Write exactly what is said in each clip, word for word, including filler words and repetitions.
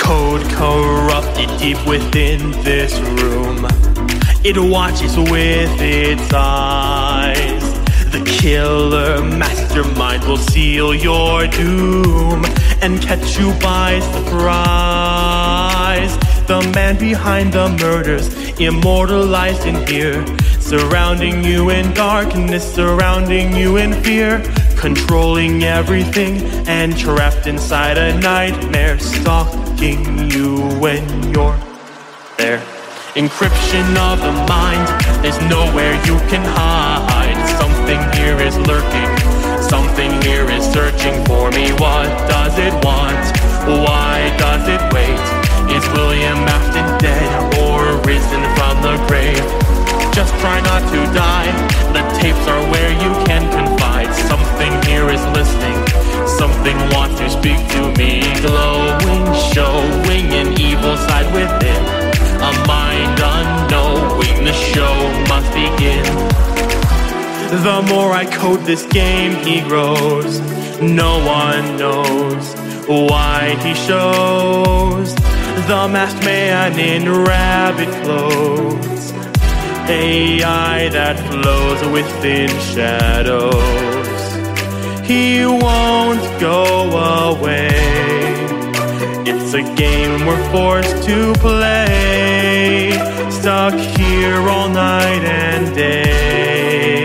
Code corrupted deep within this room. It watches with its eyes. The killer mastermind will seal your doom and catch you by surprise. The man behind the murders, immortalized in here, surrounding you in darkness, surrounding you in fear, controlling everything and trapped inside a nightmare, stalking you when you're there. Encryption of the mind, there's nowhere you can hide. Something here is lurking, something here is searching for me. What does it want? Why does it wait? Is William Afton dead or risen from the grave? Just try not to die, the tapes are where you can confide. Something here is listening, something wants to speak to me. Glowing, showing an evil side within, a mind unknowing, the show must begin. The more I code this game, he grows. No one knows why he shows the masked man in rabbit clothes, A I that flows within shadows. He won't go away. It's a game we're forced to play, stuck here all night and day.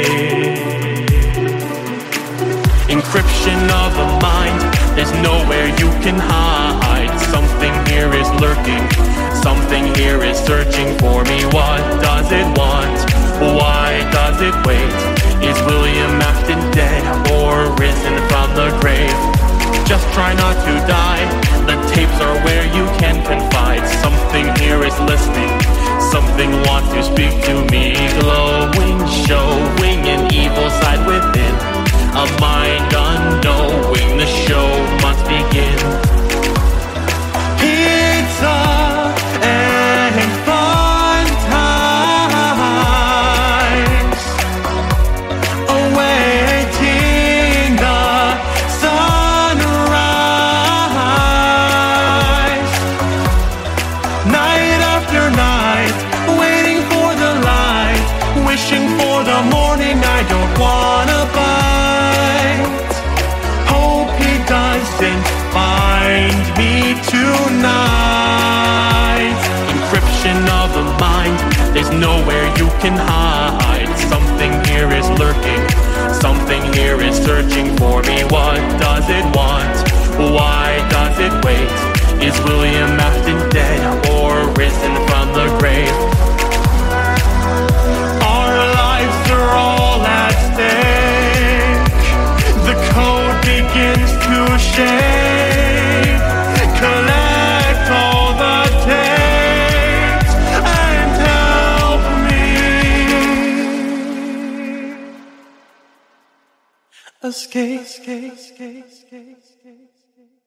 Encryption of the mind, there's nowhere you can hide. Something here is lurking, something here is searching for me. What does it want? Why does it wait? Is William Afton dead or risen from the grave? Just try not to die, the tapes are where you can confide. Something here is listening, something wants to speak to me. Glowing, showing an evil side within, a mind unknowing, the show must begin. Pizza and fun times, awaiting the sunrise. Night after night, waiting for the light, wishing for the morning I don't wanna bite. Hope he doesn't find me tonight. Encryption of the mind, there's nowhere you can hide. Something here is lurking, something here is searching for me. What does it want? Why does it wait? Is William Afton dead or risen from the grave? Our lives are all at stake. The code begins to shake. Collect all the tapes and help me escape, escape, escape, escape, escape.